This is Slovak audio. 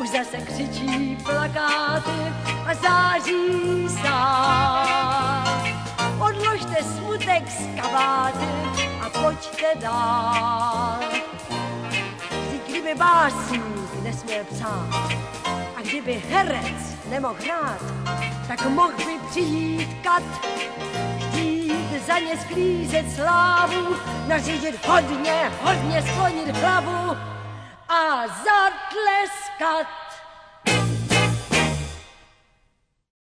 už zase křičí plakáty a září sám. Odložte smutek z kabáty a pojďte dál. Vždyť kdyby básník nesměl psát a kdyby herec nemohl hrát, tak mohl by přijít kat, chtít za ně sklízet slávu, nařídit hodně, hodně sklonit hlavu a zatleskat.